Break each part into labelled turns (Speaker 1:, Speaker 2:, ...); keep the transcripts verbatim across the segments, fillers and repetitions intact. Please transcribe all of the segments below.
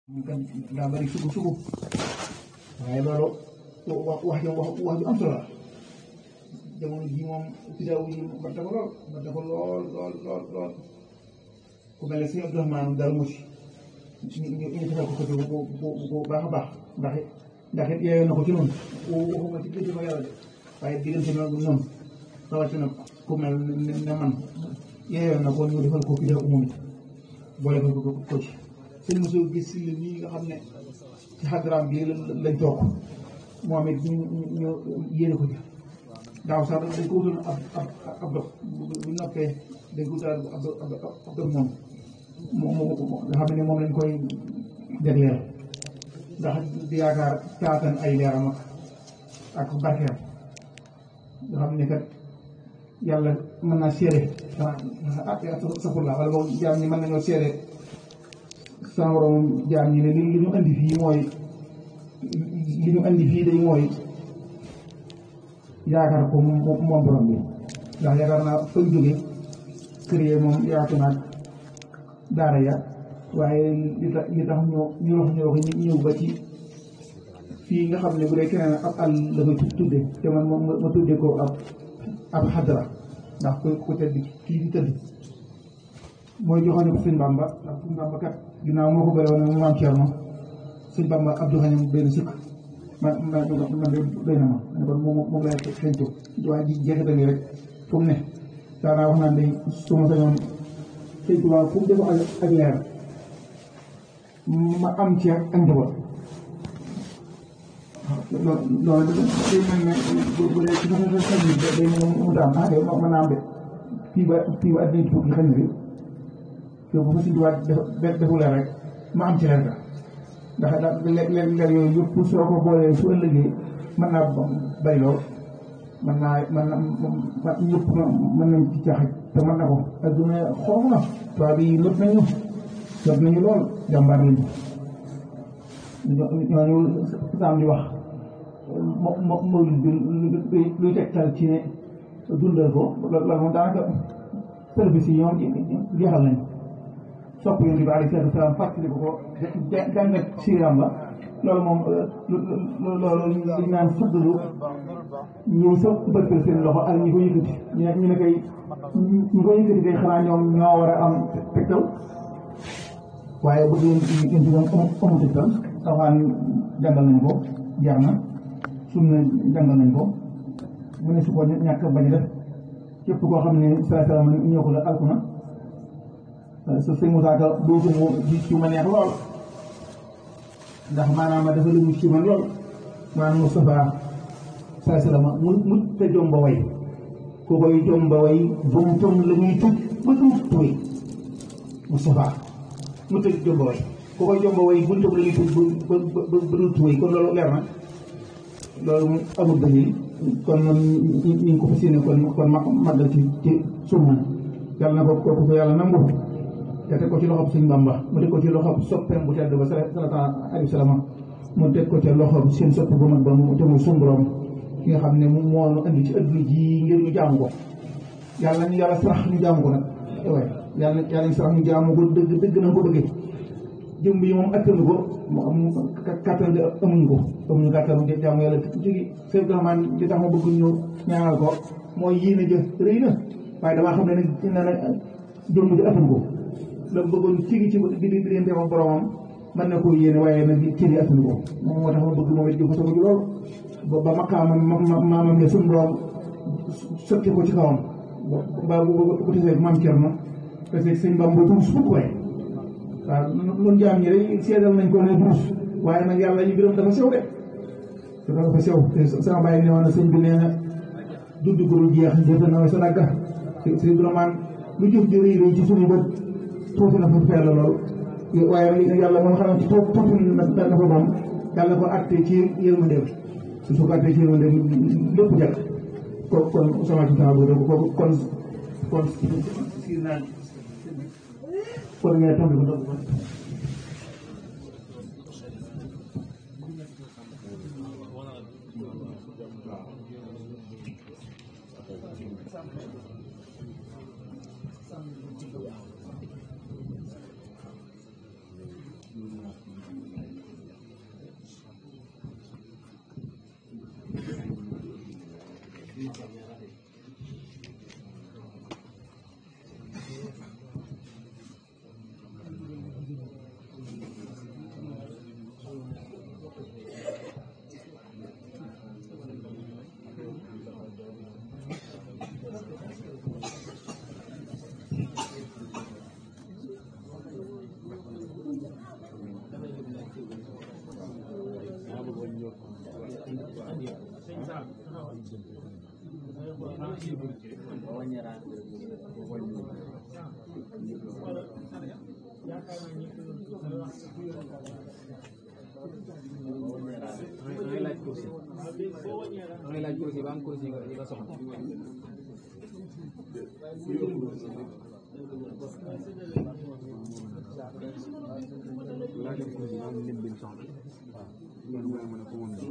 Speaker 1: kan daa bari sugu sugu waaye loolu wax wax wax wax ju am solo la jamono ji moom tidaaw yi ba dafa lool ba dafa lool lool lool lool ku mel ne sëñ Abdourahmane Darou Mouhty ñu ñu ñu defal ko côté bu bu bu baax a baax ndax it ndax it yeewee na ko ci noonu waxuma ci diggante ma yàlla de waaye diggante ma noonu rawatina ku mel ne man yeewee na ko ñu defal ko kii dafa umum boole ko ko ko ci sëñ Moussa gis si li ñii nga xam ne ci xadraam bi lañ toog moom it ñu ñu yéene ko ci daaw sax dañ ko wutoon ab ab ab dox bu noppee dañ ko wutal ab ab ab dox moom moo nga xam ne moom lañ koy jagleel ndax di yaakaar taatan ay leeram ak ak barkeem nga xam ne kat yàlla mën naa seede ah safurla wala boog jaam ñi mën nañoo seede sama borom jaam ñi ne li li ñu andi fii mooy li ñu andi fii day mooy yaakaar ko moom borom bi ndax yaakaar naa fañ jóge kër yee moom yaatu naag daara ya waaye li tax li tax ñoo ñu wax ñoo ko ñëw ba ci fii nga xam ne bu dee keneen ab àll la koy tudde te man moom ma tudde ko ab ab xadra ndax ko ko tedd kii di tëdd mooy joxoon ko sëñ Bamba ndax sëñ Bamba kat ginnaaw moo ko bëri woon ne maam Thierno sëñ Bamba Abdou Xanim benn sëkk man man man de doy na ma ne kon moom moom lay xeeñtu waaye ji jeexital yi rek fu mu ne daanaa wax naan day su ma sañoon sëñ Tuubaa fu mu def ak leer ma am ci ak njaboot loolu loolu day mel ne bu dee ci sa sa bi day mel ne mu daam ah de mën naa am de fii ba fii ba addina tukki xëy na bi te bu ma si diwaat defu leer rek ma am ci leer ga ndax daal leer leer yooyu yëpp soo ko boolee su ëllëgee mën naa bay lool mën naa mën na ñëpp mën nañ ci caaxaj te mën na ko adduna xoox na tubaab yi lot nañu lot nañu lool jàmbaar lañu ñooñu saam di wax mo mo mooy luy tegtal ci ne dundal ko loolu moom daanaka service yi ñoom jeexal nañ sopp yonent bi alayhi salaatu wa salaam fàttali ko ko jàngat siiram la loolu moom loolu li naan fuddalu ñëw sa bëggal seen loxo ak ñi ko yëkkati ñu ne ñu ne kay ñi ko yëkkati kay xanaa ñoom ñoo war a am tegtal waaye bu dee yonent bi amul tegtal alxuraan jàngal nañ ko jar na sunna jàngal nañ ko mu ne su ko ñàkk bañ a def képp koo xam ne saa salaam ñëw ko la alku na sa sëñ Moussa Ka dootu mu di ci ma neex lool ndax maanaam dafa lu ci man lool maanaam Moustapha saa salaam mu mu te jomba way ku koy jomba way buntum la ñuy tëj ba du tuy Moustapha mu te jomba way ku koy jomba way buntum la ñuy tëj ba ba ba du tuy kon loolu leer na loolu mu amul dalil kon man ñu ngi ko fas yéene kon kon ma màggal ci ci sunna yàlla na ko kooku ko yàlla nangu te teg ko ci loxob sëñ Bamba mu teg ko ci loxob soppeem bu tedd ba sallallahu alayhi wa sallam mu teg ko ci loxob seen sopp bu mag ba mu te muy suñu borom ki nga xam ne moo ñu andi ci adduna ji ngir ñu jaamu ko yàlla ñu yàlla sarax ñu jaamu ko nag waaye yàlla yàlla ñu sarax ñu jaamu ko dëgg dëgg na ko bëggee jëmb yi moom attanu ko mu am kattan de amuñu ko amuñu kattan de jaamu yàlla jógi sëñ Abdourahmane li tax ma bëgg ñu ñaanal ko mooy yéene jëf rëy na waaye damaa xam ne nag dina ne jëmb ji attanu ko la bëggoon tigi ci di di leen demal boromam mën na koo yéene waaye nag tigi attanu ko moom moo tax ma bëgg moom it di ko sama ji lool ba ba maqaamam maamam ne suñu borom sotti ko ci kawam ba bu ko tesee maam Thierno parce que sëñ Bamba duus fukk waaye waaw nun jaam ñi rek seedal nañ ko ne duus waaye nag yàlla ñu gërëm dafa sew de dafa sew te sama bàyyi ne woon na sëñ bi nee na dudd ko lu jeex jëfe na sa dagga sëñ Abdourahmane lu jëf ji rëy rëy ci suñu bët tuuti na fa fell lool waaye nag yàlla moom xam ne ci tuuti tuuti na na fa moom yàlla ko àtte ci yërmandeem su su ko àtte ci yërmandeem lépp jag ko kon sama ci sama boobu ko kon kon si naan kon ngay tambi ko doog
Speaker 2: damay laaj kursi damay laaj kursi ba am kursi nga nga soxla laaj kursi ba am lim bi soxla waaw loolu mooy mën a ko moom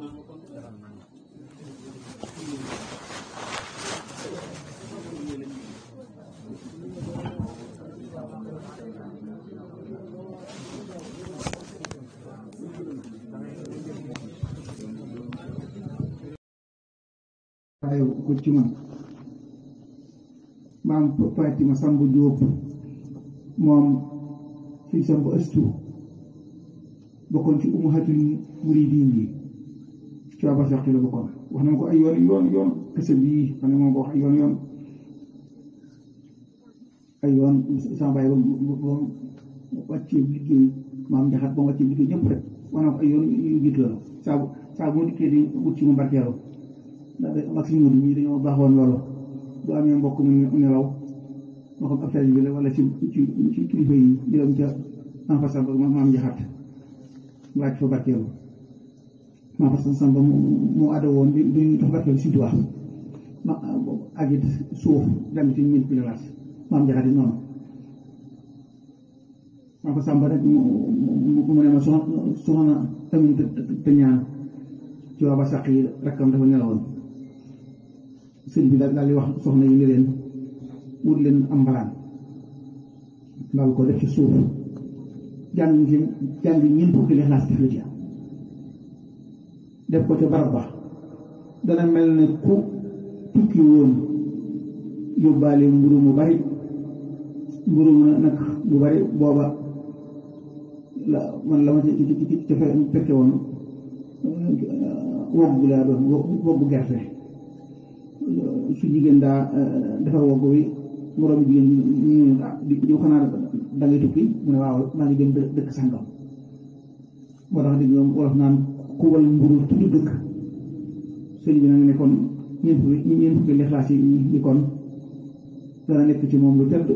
Speaker 1: waaye ko ci man maam Fatima Samb Diop moom si Samb Astu bokkoon ci ummahatul muridin yi ci waa Barsàq la bokkoon wax na ma ko ay yoon yoon yoon kese bii xam ne moom ko wax ay yoon yoon ay yoon sama bàyyi ba ba wàccee liggéey maam jaxat ba wàccee liggéey ñëpp rek wax na ko ay yoon yu jiitu la saa bu saa bu dikkee di wut ci mu barkeelu ak si murid ñi dañoo baaxoon loolu bu amee mbokk mu nelaw moo xam ab tali bi la wala ci ci ci kilifa yi ñu dem ca en face ba maam jaxat laaj fa barkeelu maam Fatou Samba mu mu àdda woon di di tax barkeelu si tubaab ma ak it suuf dem ci mille kilomètres maam jaxat yi noonu maam Fatou Samba rek mu mu ne ma soxna soxna tamit te ñaan ci waa Barsàq yi rakkam dafa nelawoon sëñ bi daal daal di wax soxna yi ngi leen wut leen am mbalaan ndaal ko def ci suuf jàng ci jàng ñeent fukki Ixlaas def la ci def ko ca barab ba dana mel ne ku tukki woon yóbbaale mburu mu bari mburu mu nag bu bari booba la man la ma ci ci ci ci fekke woon woggu laa doon woggu gerte su jigéen daa defar woggu wi moroom jigéen ñu di di xanaa da ngay tukki mu ne waaw maa ngi dem dëkk sàngam moo tax dégg ñoom wolof naan ku wal mburu tudd dëkk sëñ bi nag ne kon ñeent fukki ñeent fukki Ixlaas yi ni kon dana nekk ci moom lu tedd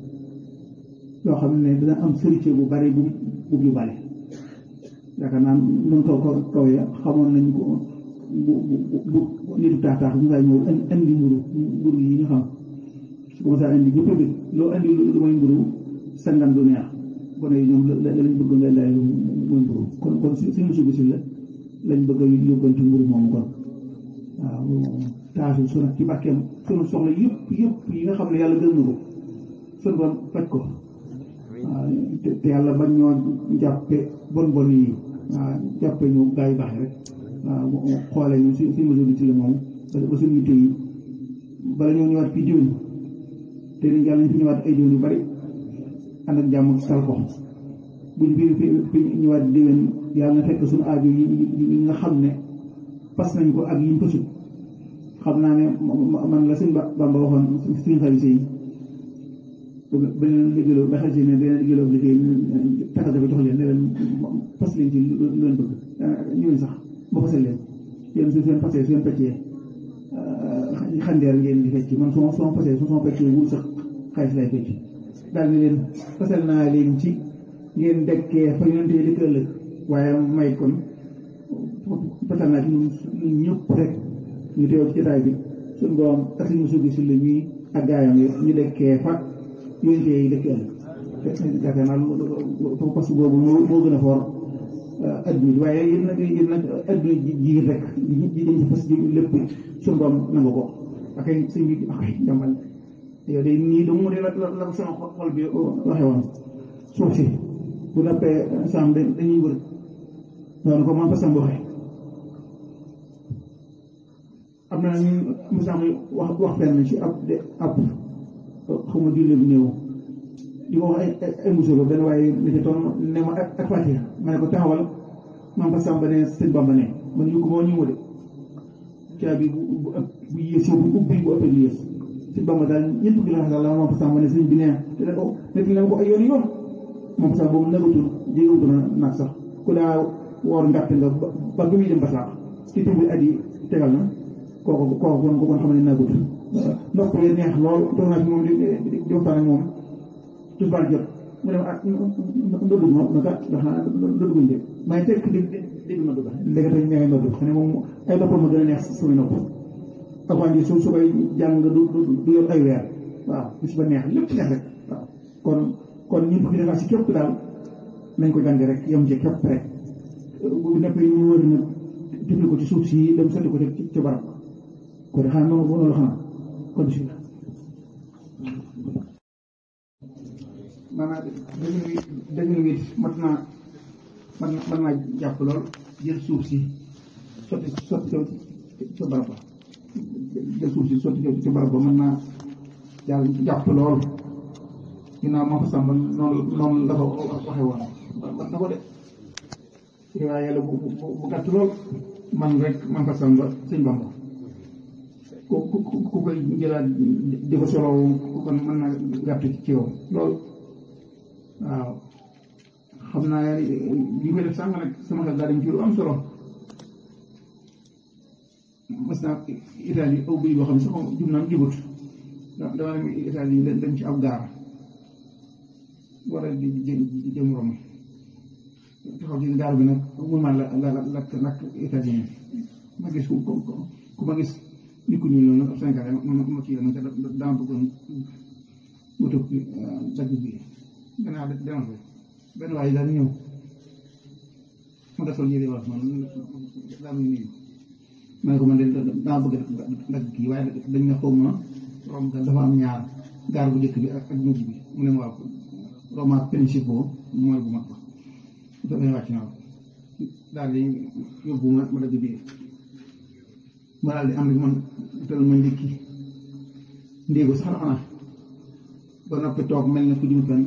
Speaker 1: loo xam ne dana am sërite bu bari bu bu yu bari yaakaar naa nun kaw kaw kaw ya xamoon nañ ko bu bu bu nitu taataax bu ngay ñëw indi mburu mburu yi ñu xam su ko mos a indi ñëpp bi loo indi lu mooy mburu sangan du neex gone yi ñoom la lañ bëgg nga lay mooy mburu kon kon si suñu subi si la lañ bëgg a yóbbanti mburu moomu kon waaw taasu su nag ci bàkkeem sunu soxla yëpp yëpp yi nga xam ne yàlla gën na ko sunu bon faj ko waaw te yàlla bañ ñoo jàppe bon bon yi waaw jàppe ñu gaa yu baax rek waaw xoolee ñu si si mesure bi ci la moom ba suñu yitte yi bala ñoo ñëwaat fii diwén te ni yàlla ñu fi ñëwaat ay diwén yu bari ànd ak jàmm sal ko buñ fi fi ñëwaat diwén yàlla na fekk suñu aajo yi yi nga xam ne pas nañ ko ak yiñ ko sut xam naa ne man la sëñ Bamba waxoon suñu xarit yi ba leen liggéeyloo ba xel si ne dina liggéeyloo liggéey takkal dafa jox leen ne leen fas leen ci lu leen bëgg ñëwén sax ba fasal leen yéen su seen fasee su leen peccee xandeer ngeen di fecc man suma suma fasee su suma peccee wul sax xaalis lay fecc daal ni leen fasal naa leen ci ngeen dekkee fa yonente yi dëkk ëllëg waaye may kon fasal naa ci ñun ñëpp rek ñu teew ci jotaay bi suñu borom ak suñu suugi si la ñuy ak gaayam yi ñu dekkee fa yonente yi dëkk ëllëg yaakaar naa parce que boobu moo moo gën a foor adduna bi waaye yéen nag yéen nag adduna ji ji rek ji dañ ci fas ji lépp suñu borom nangu ko ak ay sëñ bi ak ay jàmbal yow de nii dong mu de la la ko sama xol bi waxee woon suuf si bu nappee sam dañuy wër noonu ko man fa sam waxee am na ñu mosam wax wax fenn ci ab de ab xaw ma julli bu néew di ko wax ay ay musul benn waaye ne ci toon ne ma ak ak Fatiha ma ne ko taxawal man fa sam ba ne sëñ Bamba ne man ñu ko moo ñu mu de caabi bu bu bu yées bu ubbi bu ëppee yées sëñ Bamba daal ñeent fukki la la man fa sam ba ne sëñ bi ne te ne ko nekk na ko ay yoon yoon moom fa sam boobu nagatul jégewutu na nag sax ku daa woor ngàtt nga ba ba muy dem ba sax ci tubi at yi tegal na kooku kooku kon ko kon xam ne nagut nopp yi neex lool toog naa ci moom di di di waxtaan ak moom tisbaar jot mu ne ma ah ndoddu moom naka ndax naa ndoddu guñ de may tekk di dégg ma dugg léegi tey ñëwee ndoddu xam ne moom ay noppam ma gën a neex samay nopp avant ji su su koy jàng du du yor ay weer waaw bis ba neex lépp neex rek waaw kon kon ñun ko fi defaa si képp daal nañ ko jàng rek yem ci képp rek bu nekkee ñu wër nag tifli ko ci suuf si dem seetlu ko ci ci barab ko de xanaa noonu noonu la xanaa kon bismillah maanaam dañu wi dañu wit mat naa mat na mat naa jàpp lool jël suuf si sotti sotti ca barab ba jël suuf si sotti ca barab ba mën naa jàll jàpp lool ginnaaw moo ko sàmbal noonu noonu la ko waxee woon man na ko de waaye yàlla bu bu gàtt lool man rek man ko sàmba sëñ Bamba ku ku ku koy jëlaat di ko solo kon mën na gàtt ci yow lool waaw xam naa li may def sànq nag sama xel daal dañ ci lu am solo mas naa Italie aw bëy boo xam ne sax jub naam jubut dama dem Italie dem ci ab gaar war a di jëm jëm Rome taxaw ci gaar bi nag mun maa la la lakk lakk italien ma gis ku ku ma gis nit ku ñuul noonu ab Sénégal ma ma kii la ma dama bëggoon wutu dagg bi gannaaw demal ko benn waaye daal ñëw ma defal yére wax man daa muy nuyu ma ne ko man de dama bëgg dagg kii waaye dañ ne xaw ma Rome dafa am ñaar gaar bu njëkk bi ak ak mujj bi mu ne ma waaw Roma principaux mooy bu mag ba dafa ne wàcc naa ko daal di yóbbu ma ma dagg biir ma daal di am rek man tël ma ndékki ndéegu sax na xanaa ba noppi toog mel ne ku jëm fenn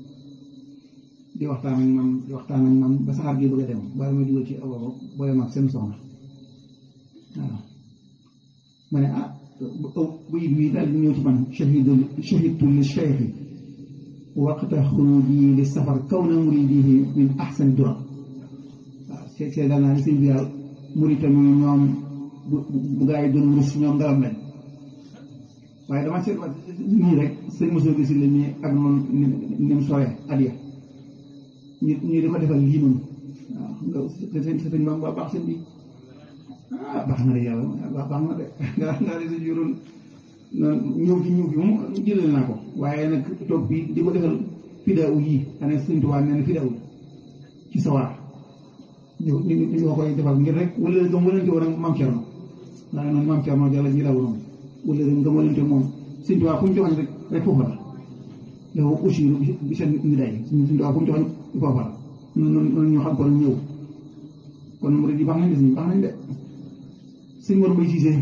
Speaker 1: di waxtaan ak man di waxtaan ak man ba saxaar gi bëgg a dem bàyyi ma jóge ci aw booy mag seen soxna waaw ma ne ah bu yit wi daal di ñëw ci man shahidu shahidtu li cheikhi waqta xuruji li safar kaw na muridihi min ahsani dura waaw see see daal naa ni sëñ bi daal murid tamit ñoom bu bu gaa yi doon rus ñoom ngalam leen waaye dama seet wa nii rek sëñ Moussa Gisi la nii ak noonu ni mu sore adiya ñu ñu di ko defal lii noonu waaw nga sëñ sëñ ba ba baax sëñ bi ah baax na de yàlla baax baax na de nga nga de sa juróom ñëw ci ñëw fi moom jëlal naa ko waaye nag toog bi di ko defal fidaaw yii xanaa sëñ Tuubaa nee na fidaaw ci sawara ñu ñu ñu koy defal ngir rek wala nga mënante woon ak maam Thierno waaye noonu maam Thierno Jalla ñu daw noonu wala nga mënante moom sëñ Tuubaa fu mu joxoon rek rek foofu la dafa aussi bi seen nidaay sëñ Tuubaa fu mu joxoon foofu la noonu ñu xam ko ñëw kon murid yi baax nañ de sëñ baax nañ de sëñ Mor Mbaye Cissé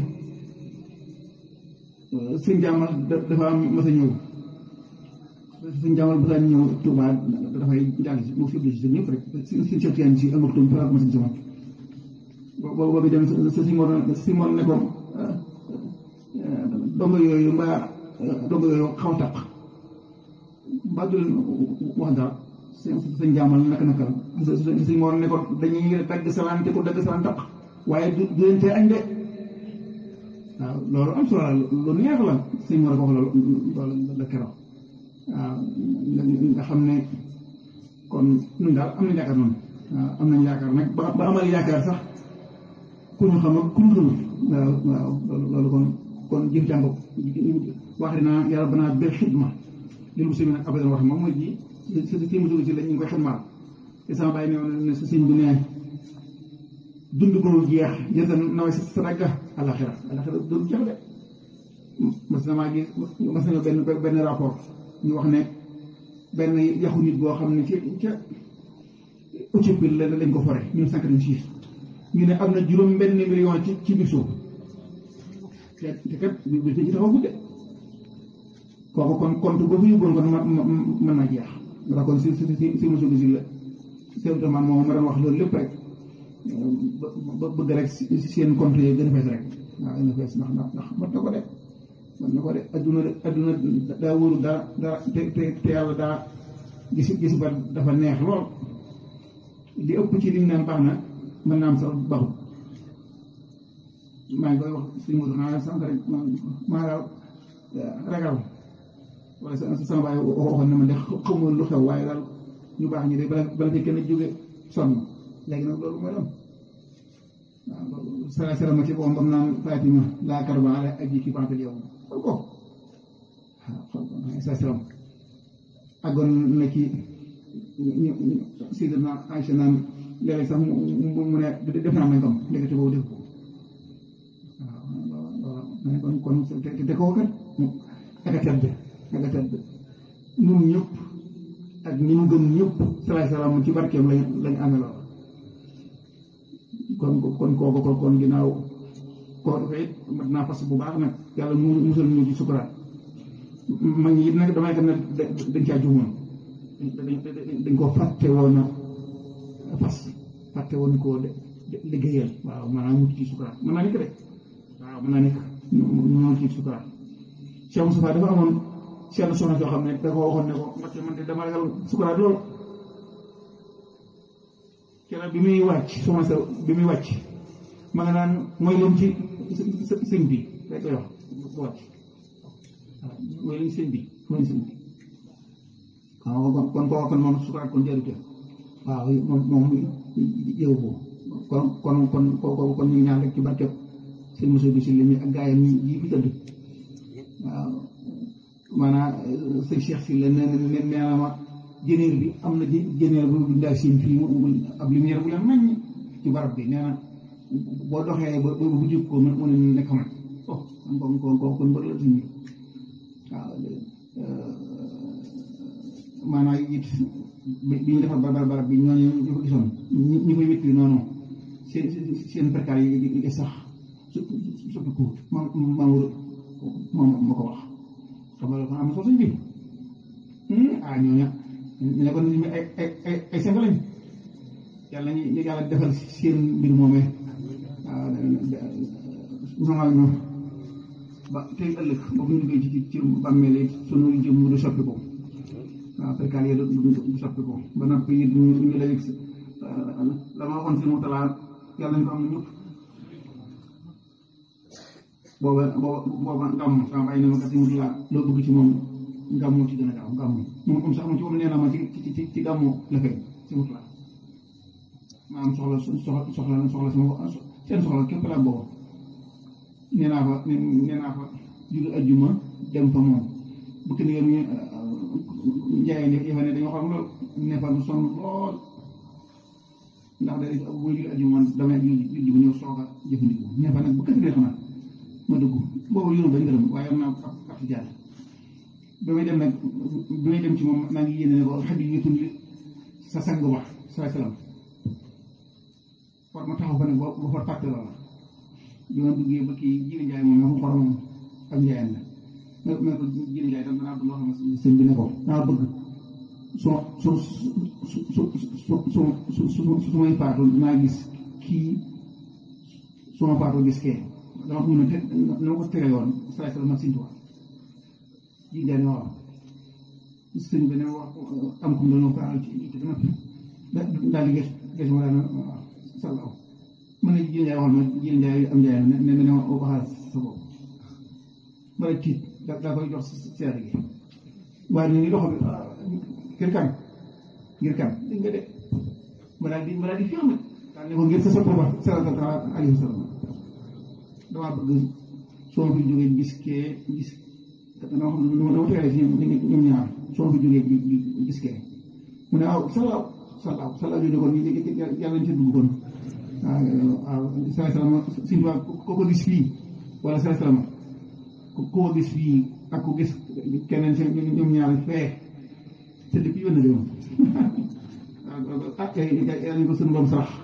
Speaker 1: sëñ jàmmal dafa am mas a ñëw sëñ jàmmal bu daan ñëw Touba dafay jàng si mu fi si ñëpp rek si si Cheikh Tidiane si ak Touba fa ma sëñ sama boobu boobu dem sa si Mor si Mor ne ko dongo yooyu mbaa dongo yooyu xaw a taq mbaa du leen wax dara sëñ jàmmal naka naka la sëñ Mor ne ko dañuy dagg salaan te ko dagg salaan taq waaye du du leen tee añ de waaw loolu am solo la lu neex la sëñ Mor a ko wax loolu loolu la keroog waaw nga xam ne kon ñun daal am nañ yaakaar noonu waaw am nañ yaakaar nag ba ba amal yaakaar sax ku ñu xam ak ku ñu xamul waaw waaw loolu loolu kon kon jëf jàngo wax dinaa yàlla banaa bil xidma lil muslimin nag abadan wax moom mooy ji si si musugi si la ñu ngi koy xidmaal te sama bàyyi ne woon ne si sëñ bi ne dund ko jeex jënd nawee sa sa dagga alaxira alaxira du jeex de mas na maa gis mas nañoo benn benn rapport ñu wax ne benn yaxu nit boo xam ne ci ca Éthiopie la lañ ko fore mille neuf cent quatre-vingt-six ñu ne am na juróom benn million ci ci biir suuf te te kat bi bi ci taxaw gudde kooku kon compte ba fi yóbboon kon mën naa jeex ndax kon si si si si mosu gisi la seulement moom ma doon wax loolu lépp rek ba bëgg rek seen compte yi gën a fees rek waaw gën a fees ndax ndax ndax mën na ko de mën na ko de adduna adduna daa wóoru daa daa te te te yàlla daa gis gis ba dafa neex lool li ëpp ci liñ naan baax na mën naa am sax baaxul maa ngi koy wax suñu moto naa sànq rek maa la ragal wala sama baay waxoon na ma de xamul lu xew waaye daal ñu baax ñi de bala bala fi kenn jóge sonn léegi nag loolu mooy doon waaw sala sala ma ci boom bam naan Fatima laa karba ala aji ki bantal yow xool ko waaw xool ko sala salam àggoon na ci ñu Sidina Aïcha naan léeg-léeg sax mu mu ne def naa may kam ndekete boobu def ko waaw kon kon te te koo kat ak a tedd ak a tedd ñun ñëpp ak ñi mu gëm ñëpp salaay salaam ci barkeem lañ lañ amee lool kon kon kooku kon kon ginnaaw kooku it mat naa fas bu baax nag yàlla mu musal ñu ci sukuraat mag ñi it nag damay gën a dañ caa juumoon dañ koo fàtte woon a fas fàtte woon koo liggéeyal waaw maanaam mucc ci sukuraat mën naa nekk de waaw mën naa nekk ñu ci sukuraat Cheikh Moustapha dafa amoon seen soxna soo xam ne da ko waxoon ne ko Mbacke man de dama ragal sukuraat lool keroog bi muy wàcc soxna sa bi muy wàcc ma nga naan mooy leen ci sëñ bi rek koy wax bu wàcc waaw mooy leen sëñ bi mooy sëñ bi waaw kon kon koo kon moom sukuraat kon jarute waaw moom moom yow ko kon kon kon kooku kon ñu ñaan rek ci barke sëñ Moussa bi si li muy ak gaayam yi fi tëdd waaw maanaam sëñ Cheikh si la nee nee nee na ma jëneer bi am na jëneer bu dundaa siin fii mu ab lumière bu leen naññ ci barab bi nee na boo doxee ba ba bu jub ko mu ne nekk man oh kon kon kon kon bëri la suñu waaw maanaam it bi ñu defar barab barab bi ñooñu ñu ko gisoon ñi ñi koy wétli noonu seen seen perkaal yi sax su soppi ko moom Mamour moom moo ko wax xam nga dafa am na soo suñ bi ah ñooñu ñu ne kon ay ay ay ay sëñ lañ yàlla ñu yàlla defal seen mbir moomee waaw ñoom ba tey ëllëg boobu ñu liggéey ci ci bàmmeel yi sunu jëm du soppi ko waaw perkaal yi du soppi ko ba noppi it ñu ñu lay la ma waxoon si mu talaa yàlla ñu ko am na ñëpp booba booba booba ngàmm sama bàyyi ne ma kat si mu talaa loo bëgg ci moom ngàmmu ci gën a gaaw ngàmmu moom am sax moom ci moom nee na ma ci ci ci gàmmu la fay si mu talaa ma am soxla soxla soxla soxla sama seen soxla képp laa booba nee naa fa nee naa fa jóge ajjuma dem fa moom bu kenn yoon ñu njaay ne yafa ne dañoo xam lool ne fa lu sonn lool ndax da bu jóge ajjuma damay julli bu ñëw soog a jëfandikoo ne fa nag bu kati dee xanaa ma dugg boobu yoonu bañ gërëm waaye am naa ab ab si jaar ba may dem nag bi may dem ci moom maa ngi yéene ne ko xaj yi tudd sa sang ba saa salaam war ma taxaw fa nag ba ba fa fàtte loola bi ma duggee ba kii Jili Njaay moom ma xorom ak njaayam la ma ma ko Jili Njaay tam danaa bëgg loo xam ne sëñ bi ne ko danaa bëgg su su su su su su su su may faatu naa gis kii su ma faatu gis kee dama ko mën a teg dama ko tere yoon saa salaam ak Sëñ Tuubaa Jili Njaay ne waaw sëñ bi ne wax am ko dañoo faral ci ci dama daal di gis gis ma daal salaw mën na Jili Njaay waxoon ma Jili Njaay am njaay ne ne ne ma waxal sa bopp ma la tiit da daa koy jox seer gi waaye ni ni doxo bi ngir kan ngir kan dégg nga de ma daal di ma daal di fi am nag daal ne ko ngir sa sopp ba sallallahu alayhi wa sallam damaa bëgg soo fi jógee gis kee gis dama xam ne dama teere si ñoom ñaar soo fi jógee gis kee mu ne waaw salaw salaw salaw jooju kon yàlla ñu ci dugg kon waaw salaay salaam Sëñ Tuubaa ko ko gis fii wala salaay salaam ko ko gis fii ak ko gis keneen seen ñoom ñaar fee te depuis yoon na de moom ah yàlla ñu ko suñu borom sarax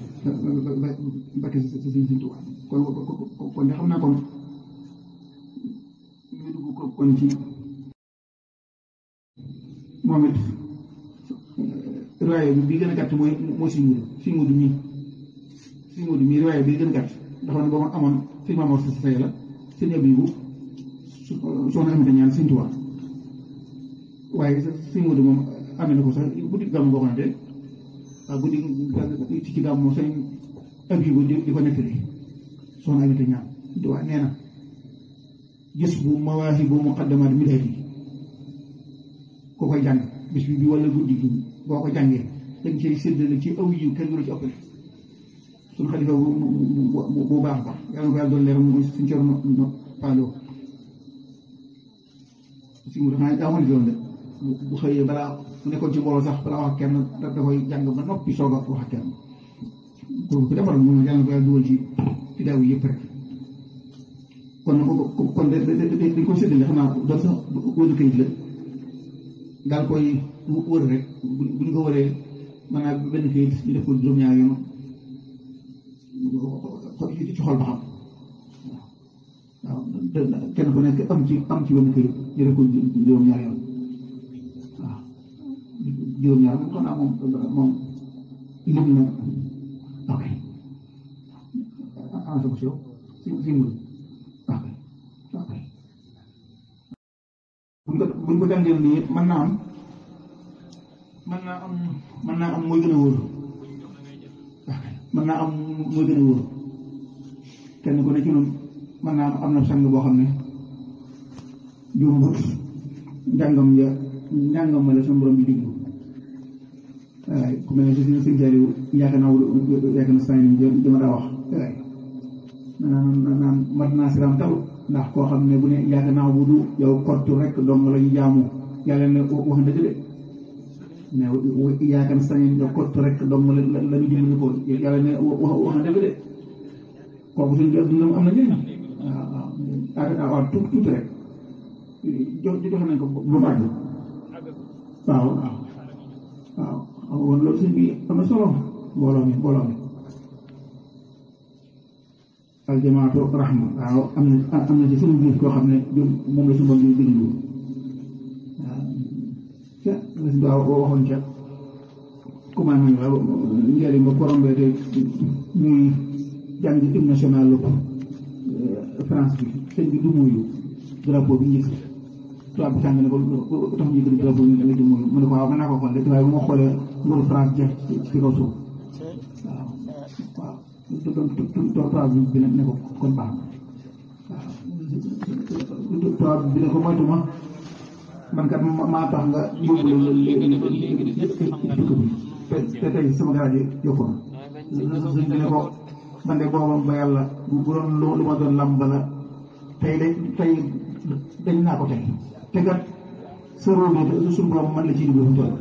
Speaker 1: bakk si Sëñ Tuubaa kon kon de xam naa kon ñu dugg ko kon ci moom it riwaaya bi bi gën a gàtt mooy mooy si mudu si mudu mii si mudu mii riwaaya bi gën a gàtt dafa ne ba ma amoon si maamoor si say la sëñ Abibu soxna amita ñaan Sëñ Tuubaa waaye si mudu moom amee na ko sax guddi gàmmu boo xamante waaw guddi ci ci gàmmu sëñ Abibu di ko nettali soxna Aminata ñaan Tuubaa nee na gis bu mawaahibu muqaddamaat midhati ko koy jàng bis bi bi wala guddi gi boo ko jàngee dañ cay séddale ci aw yiw kenn du la ci ëppale suñu xalifa bu bu baax ba yàlla na ko yàlla doon leer mu suñ cor no paaloo si mu dafa daa xamante de bu xëyee balaa bu nekkoon ci mbooloo sax balaa wax ak kenn da koy jàng ba noppi soog a wax ak kenn kooku ku defaroon moom yàlla na ko yàlla dugal ci ci daaw yëpp rek kon kon dañ koy séddale xam naa doon sax wëru kayit la daal koy wër rek bu ñu ko wëree maanaam benn kayit ñu def ko juróom-ñaari yoon ci xol ba xam waaw kenn ku nekk am ci am ci benn kayit ñu def ko juróom-ñaari yoon waaw juróom-ñaar moom xam naa moom moom lim na ok en tout cas si si mbir ok ok buñ ko buñ ko jàngee nii mën naa am mën naa am mën naa am mooy gën a wóor ok mën naa am mooy gën a wóor kenn ku ne ci noonu mën naa am am na sang boo xam ne jumbut njàngam ja njàngam ma la sama borom bi diglu waaye ku mel ne si suñu sëñ yaakaar naa yaakaar na saa yi dama daa wax waaye naan naan mat naa si ram taw ndax koo xam ne bu ne yaakaar naa bu du yow kottu rek dong la ñu jaamu yàlla ne wax dëgg de mais yaakaar na saa yi yow kottu rek dong la la ñu dimbali ko yàlla ne wax wax dëgg de kooku suñu dundam am na njëriñ waaw waaw waaw tuuti tuuti rek jox jox nañ ko bu bàgg waaw waaw waaw kon loolu sëñ bi am na solo mbooloo mi mbooloo mi aljamaatu rahma waaw am na am na ci suñu biir koo xam ne moom la suñu bopp di déglu waaw ca la si daaw waxoon ca commande waaw njëriñ ba korombee te ñuy jàng hymne national France bi sëñ bi du muyu drapeau bi njëkk tubaab bi tàng ne ko tax ñu gën drapeau bi nga du muyu mu ne ko waaw mën naa ko xool de waaye bu ma xoolee nguuru France jeex ci kaw suuf waaw waaw tubaab bi ne ko kon baax na waaw tubaab bi ne ko moytu ma man kat maa tax nga yóbbu la léegi te tey sama garab yi yokku na sëñ bi ne ko man de booba ba yàlla bu doon lu ma doon lamb la tey dañ tey dañ naa ko tey te kat sa rôle bi suñu borom man la ciy dugg fu mu toll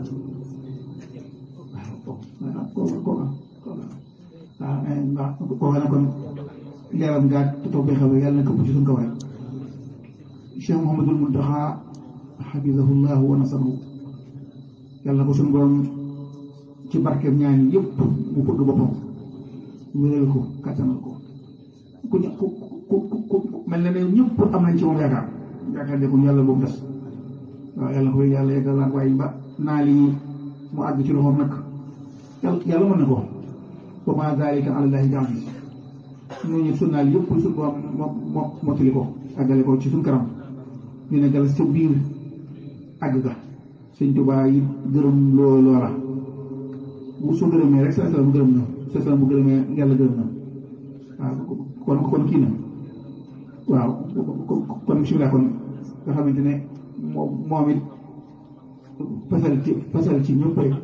Speaker 1: waaw kooka kooka kooka waaw kooka nag kon leeram ngaa toog bay xaw yàlla na këpp ci suñu kaw rek Cheikh Mouhamadul Muntaxa xafisahullahu wa nasarahu yàlla na ko suñu borom ci barkeem ñaan yëpp mu bëgg boppam wéral ko kattanal ko ku ñu ku ku ku mel na ne ñëpp am nañ ci moom yaakaar yaakaar ne ko yàlla boobu des waaw yàlla ko yàlla yeggal ak waaye ba naa lii mu àgg ci loxoom nag yàlla yàlla mën na ko wa maa zaalika alaa llaahi bi aziiz ñooñu sunnaal yëpp suñu borom moo moo mottali ko àggale ko ci suñu kanam ñu ne galas ca biir àgg ga Sëñ Tuubaa yi gërëm loo loola bu soo gërëmee rek sa salaam gërëm na sa salaam bu gërëmee yàlla gërëm na waaw kon kon kii na waaw kon bismillah kon nga xamante ne moom moom it pasal ci pasal ci ñëpp rek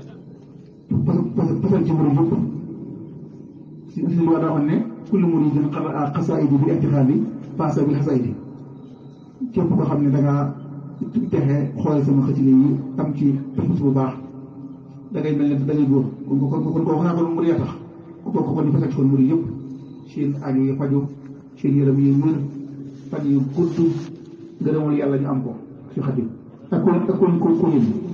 Speaker 1: pasal ci murid yëpp si si li war a waxoon ne kullu muridin qara'a qasaa'idi bi i'tiqaadi faasa bil xasaa'idi képp koo xam ne da ngaa texee xool sama xasida yi am ci pas bu baax da ngay mel ne da ngay góor kon kon kon koo xanaa kon murid ya tax ko ko kon di fasal ci kon murid yëpp seen aajo yi faju seen yaram yi wér fan yu gudd ngërëmul yàlla ñu am ko ci xadim ak ko ak ko ko ko